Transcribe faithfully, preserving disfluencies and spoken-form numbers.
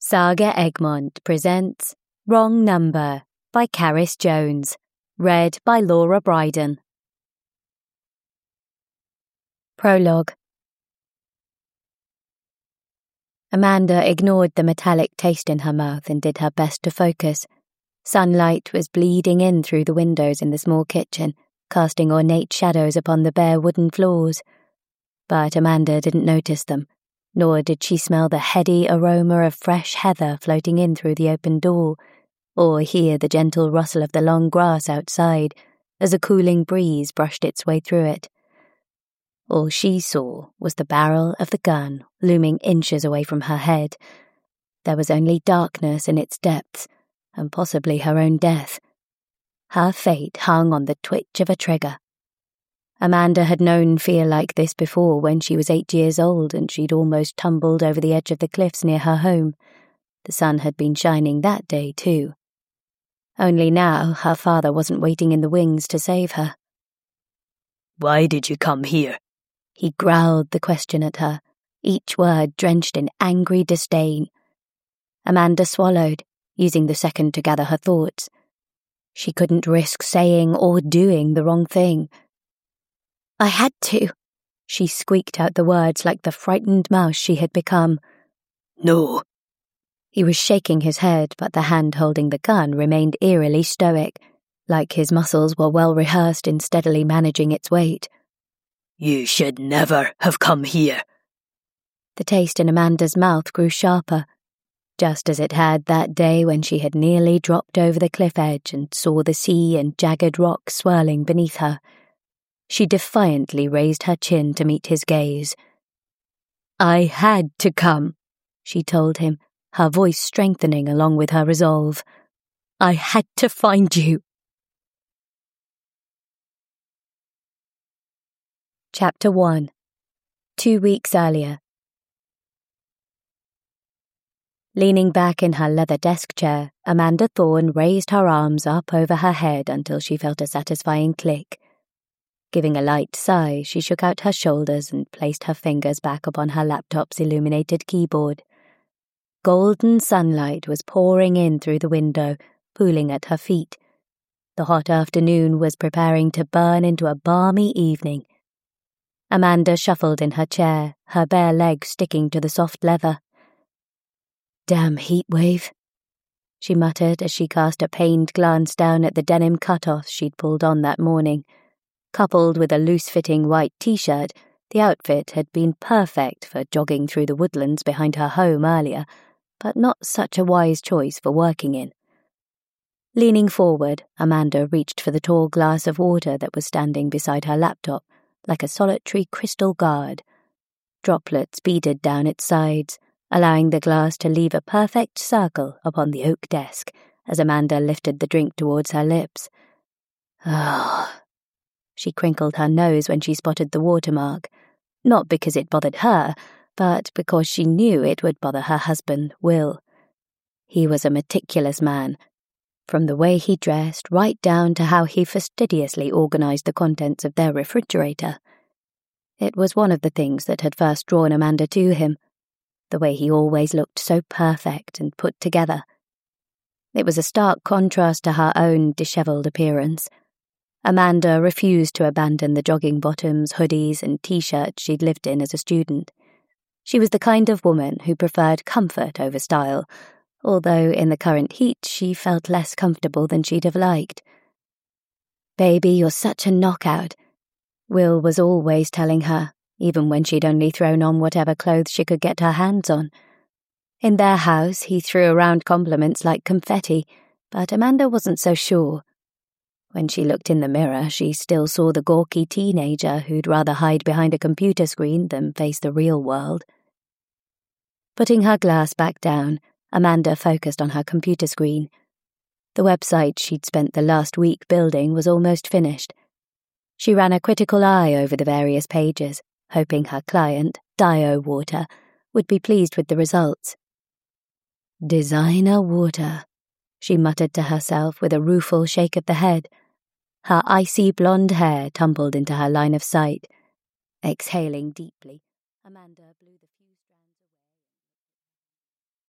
Saga Egmont presents Wrong Number by Caris Jones, read by Laura Bryden. Prologue. Amanda ignored the metallic taste in her mouth and did her best to focus. Sunlight was bleeding in through the windows in the small kitchen, casting ornate shadows upon the bare wooden floors. But Amanda didn't notice them, nor did she smell the heady aroma of fresh heather floating in through the open door, or hear the gentle rustle of the long grass outside as a cooling breeze brushed its way through it. All she saw was the barrel of the gun looming inches away from her head. There was only darkness in its depths, and possibly her own death. Her fate hung on the twitch of a trigger. Amanda had known fear like this before when she was eight years old and she'd almost tumbled over the edge of the cliffs near her home. The sun had been shining that day too. Only now her father wasn't waiting in the wings to save her. "Why did you come here?" He growled the question at her, each word drenched in angry disdain. Amanda swallowed, using the second to gather her thoughts. She couldn't risk saying or doing the wrong thing. "I had to," she squeaked out the words like the frightened mouse she had become. "No." He was shaking his head, but the hand holding the gun remained eerily stoic, like his muscles were well rehearsed in steadily managing its weight. "You should never have come here." The taste in Amanda's mouth grew sharper, just as it had that day when she had nearly dropped over the cliff edge and saw the sea and jagged rock swirling beneath her. She defiantly raised her chin to meet his gaze. "I had to come," she told him, her voice strengthening along with her resolve. "I had to find you." Chapter one. Two weeks earlier. Leaning back in her leather desk chair, Amanda Thorne raised her arms up over her head until she felt a satisfying click. Giving a light sigh, she shook out her shoulders and placed her fingers back upon her laptop's illuminated keyboard. Golden sunlight was pouring in through the window, pooling at her feet. The hot afternoon was preparing to burn into a balmy evening. Amanda shuffled in her chair, her bare legs sticking to the soft leather. "Damn heat wave," she muttered as she cast a pained glance down at the denim cut-offs she'd pulled on that morning. Coupled with a loose-fitting white t-shirt, the outfit had been perfect for jogging through the woodlands behind her home earlier, but not such a wise choice for working in. Leaning forward, Amanda reached for the tall glass of water that was standing beside her laptop, like a solitary crystal guard. Droplets beaded down its sides, allowing the glass to leave a perfect circle upon the oak desk as Amanda lifted the drink towards her lips. Ah. She crinkled her nose when she spotted the watermark, not because it bothered her, but because she knew it would bother her husband, Will. He was a meticulous man, from the way he dressed right down to how he fastidiously organized the contents of their refrigerator. It was one of the things that had first drawn Amanda to him, the way he always looked so perfect and put together. It was a stark contrast to her own dishevelled appearance. Amanda refused to abandon the jogging bottoms, hoodies, and t-shirts she'd lived in as a student. She was the kind of woman who preferred comfort over style, although in the current heat she felt less comfortable than she'd have liked. "Baby, you're such a knockout," Will was always telling her, even when she'd only thrown on whatever clothes she could get her hands on. In their house, he threw around compliments like confetti, but Amanda wasn't so sure. When she looked in the mirror, she still saw the gawky teenager who'd rather hide behind a computer screen than face the real world. Putting her glass back down, Amanda focused on her computer screen. The website she'd spent the last week building was almost finished. She ran a critical eye over the various pages, hoping her client, Dio Water, would be pleased with the results. "Designer water," she muttered to herself with a rueful shake of the head. Her icy blonde hair tumbled into her line of sight. Exhaling deeply, Amanda blew the